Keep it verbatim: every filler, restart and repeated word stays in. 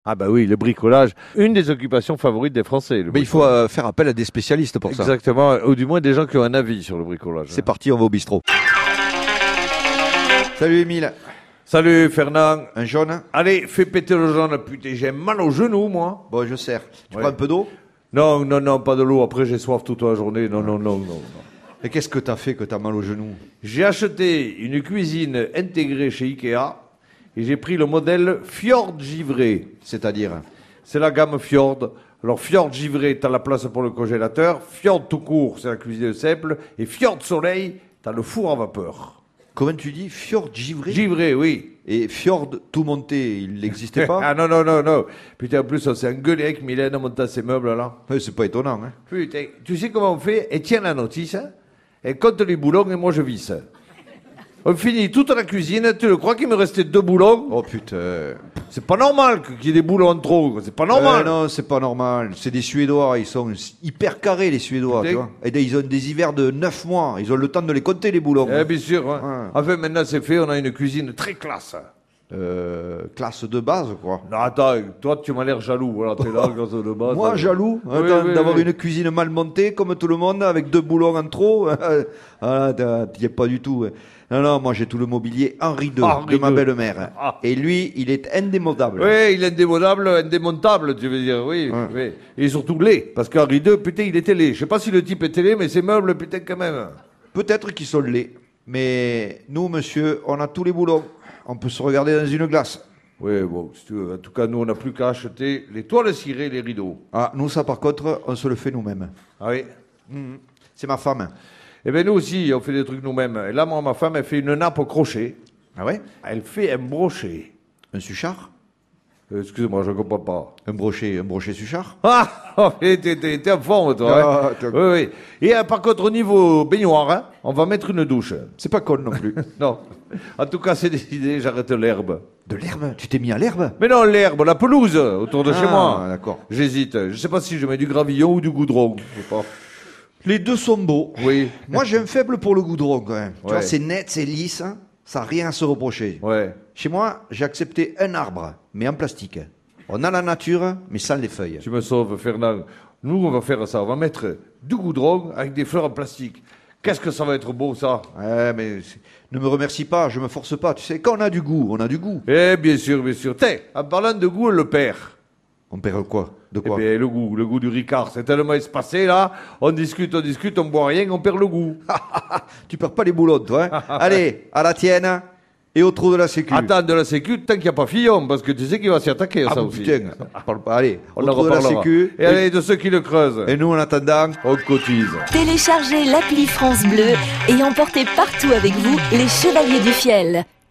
Ah bah oui, le bricolage, une des occupations favorites des Français. Mais il faut euh, faire appel à des spécialistes pour ça. Exactement, ou du moins des gens qui ont un avis sur le bricolage. C'est parti, on va au bistrot. Salut Émile. Salut Fernand. Un jaune? Allez, fais péter le jaune, putain, j'ai mal au genou moi. Bon, je sers. Tu Ouais. prends un peu d'eau? Non, non, non, pas de l'eau, après j'ai soif toute la journée, non, non, non, non. non. Et qu'est-ce que t'as fait que t'as mal au genou? J'ai acheté une cuisine intégrée chez Ikea et j'ai pris le modèle Fjord Givré. C'est-à-dire? C'est la gamme Fjord. Alors Fjord Givré, t'as la place pour le congélateur. Fjord tout court, c'est la cuisine simple. Et Fjord Soleil, t'as le four à vapeur. Comment tu dis? Fjord givré? Givré, oui. Et Fjord tout monté, il n'existait pas? Ah non, non, non, non. Putain, en plus, on s'est engueulé avec Mylène en montant ces meubles-là. Ouais, c'est pas étonnant, hein? Putain, tu sais comment on fait? Elle tient la notice, hein, elle compte les boulons et moi je visse. On finit toute la cuisine, tu le crois qu'il me restait deux boulons? Oh putain. C'est pas normal qu'il y ait des boulons en trop, c'est pas normal. Euh, non, c'est pas normal. C'est des Suédois, ils sont hyper carrés les Suédois, Putain. tu vois. Et ils ont des hivers de neuf mois, ils ont le temps de les compter les boulons. Eh bien sûr, hein. Ouais. Enfin maintenant c'est fait, on a une cuisine très classe. Euh, classe de base, quoi. Non attends, toi tu m'as l'air jaloux, voilà, t'es là, classe de base. Moi, euh. jaloux, Oui, attends, oui, d'avoir oui. une cuisine mal montée, comme tout le monde, avec deux boulons en trop. Ah, t'as- t'y es pas du tout. Non, non, moi j'ai tout le mobilier Henri deux Henri de ma deux. belle-mère. Ah. Et lui, il est indémodable. Oui, il est indémodable, indémontable, tu veux dire, oui. Ouais. oui. Et surtout laid, parce qu'Henri deux, putain, il était laid. Je sais pas si le type était laid, mais ses meubles, putain, quand même. Peut-être qu'ils sont laids, mais nous, monsieur, on a tous les boulons. On peut se regarder dans une glace. Oui, bon, si tu veux. En tout cas, nous, on n'a plus qu'à acheter les toiles cirées et les rideaux. Ah, nous, ça, par contre, on se le fait nous-mêmes. Ah oui. C'est ma femme. Eh bien, nous aussi, on fait des trucs nous-mêmes. Et là, moi, ma femme, elle fait une nappe au crochet. Ah ouais? Elle fait un brochet. Un suchard? Euh, Excusez-moi, je ne comprends pas. Un brochet, un brochet suchard? Ah oh, T'es t'es- t'es en forme, toi. Ah, hein. t'es- Oui, oui. Et euh, par contre, au niveau baignoire, hein, on va mettre une douche. C'est pas con non plus. Non. En tout cas, c'est décidé, j'arrête l'herbe. De l'herbe? Tu t'es mis à l'herbe? Mais non, l'herbe, la pelouse, autour de chez Ah, moi. d'accord. J'hésite. Je sais pas si je mets du gravillon ou du goudron. Je sais pas. Les deux sont beaux. Oui. Moi, j'ai un faible pour le goudron, quand même. Tu Ouais. vois, c'est net, c'est lisse, hein. Ça n'a rien à se reprocher. Ouais. Chez moi, j'ai accepté un arbre, mais en plastique. On a la nature, mais sans les feuilles. Tu me sauves, Fernand. Nous, on va faire ça. On va mettre du goudron avec des fleurs en plastique. Qu'est-ce que ça va être beau, ça. Ouais, mais c'est- ne me remercie pas, je me force pas. Tu sais, quand on a du goût, on a du goût. Eh, bien sûr, bien sûr. Tiens, en parlant de goût, on le perd. On perd quoi? De Eh quoi? bien, le goût, le goût du Ricard. C'est tellement espacé, là. On discute, on discute, on boit rien, on perd le goût. Tu perds pas les boulons, toi. Hein. Allez, à la tienne et au trou de la sécu. Attends, de la sécu, tant qu'il n'y a pas Fillon, parce que tu sais qu'il va s'y attaquer, Ah, ça bon, aussi. putain, parle pas. Allez, On au en trou de la reparlera. sécu. Et allez, de ceux qui le creusent. Et nous, en attendant, On cotise. Téléchargez l'appli France Bleu et emportez partout avec vous les Chevaliers du Fiel.